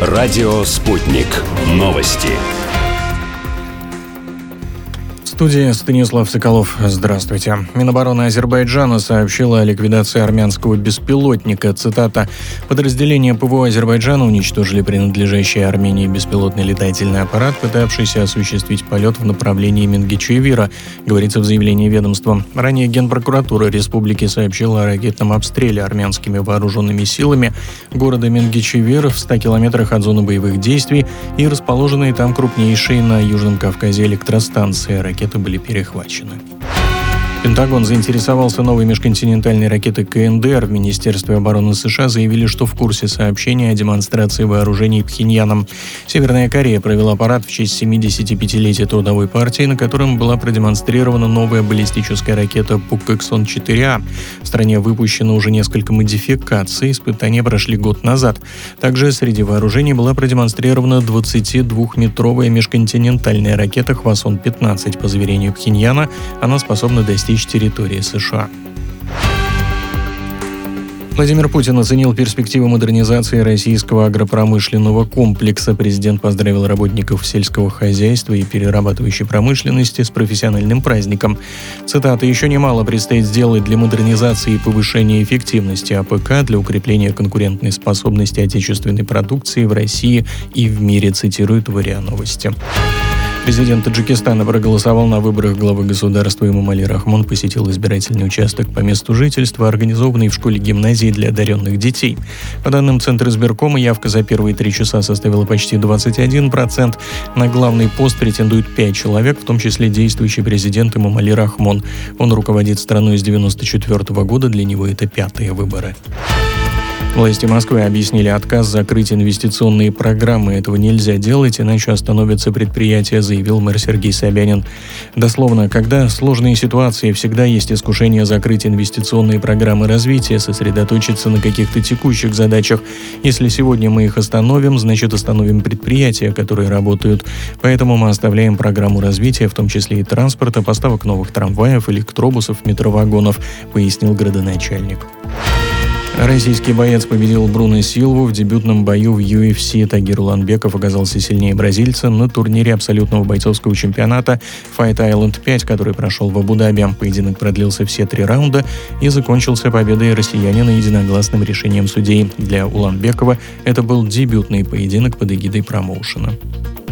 Радио «Спутник». Новости. В студии Станислав Соколов. Здравствуйте. Минобороны Азербайджана сообщила о ликвидации армянского беспилотника. Цитата: «Подразделения ПВО Азербайджана уничтожили принадлежащий Армении беспилотный летательный аппарат, пытавшийся осуществить полет в направлении Менгичевира», говорится в заявлении ведомства. Ранее Генпрокуратура республики сообщила о ракетном обстреле армянскими вооруженными силами города Менгичевир в 100 километрах от зоны боевых действий и расположенные там крупнейшие на Южном Кавказе электростанции. Ракеты были перехвачены. Пентагон заинтересовался новой межконтинентальной ракетой КНДР. В Министерстве обороны США заявили, что в курсе сообщения о демонстрации вооружений Пхеньяном. Северная Корея провела парад в честь 75-летия трудовой партии, на котором была продемонстрирована новая баллистическая ракета Пукэксон-4А. В стране выпущено уже несколько модификаций, испытания прошли год назад. Также среди вооружений была продемонстрирована 22-метровая межконтинентальная ракета Хвасон-15. По заверению Пхеньяна, она способна достичь территории США. Владимир Путин оценил перспективы модернизации российского агропромышленного комплекса. Президент поздравил работников сельского хозяйства и перерабатывающей промышленности с профессиональным праздником. Цитата: «Еще немало предстоит сделать для модернизации и повышения эффективности АПК, для укрепления конкурентной способности отечественной продукции в России и в мире», цитирует РИА Новости. Президент Таджикистана проголосовал на выборах главы государства. Эмомали Рахмон посетил избирательный участок по месту жительства, организованный в школе-гимназии для одаренных детей. По данным Центра избиркома, явка за первые 3 часа составила почти 21%. На главный пост претендует 5 человек, в том числе действующий президент Эмомали Рахмон. Он руководит страной с 1994 года, для него это 5-е выборы. Власти Москвы объяснили отказ закрыть инвестиционные программы. Этого нельзя делать, иначе остановятся предприятия, заявил мэр Сергей Собянин. Дословно: когда сложные ситуации, всегда есть искушение закрыть инвестиционные программы развития, сосредоточиться на каких-то текущих задачах. Если сегодня мы их остановим, значит остановим предприятия, которые работают. Поэтому мы оставляем программу развития, в том числе и транспорта, поставок новых трамваев, электробусов, метровагонов, пояснил градоначальник. Российский боец победил Бруно Силву в дебютном бою в UFC. Тагир Уланбеков оказался сильнее бразильца на турнире абсолютного бойцовского чемпионата Fight Island 5, который прошел в Абу-Даби. Поединок продлился все 3 раунда и закончился победой россиянина единогласным решением судей. Для Уланбекова это был дебютный поединок под эгидой промоушена.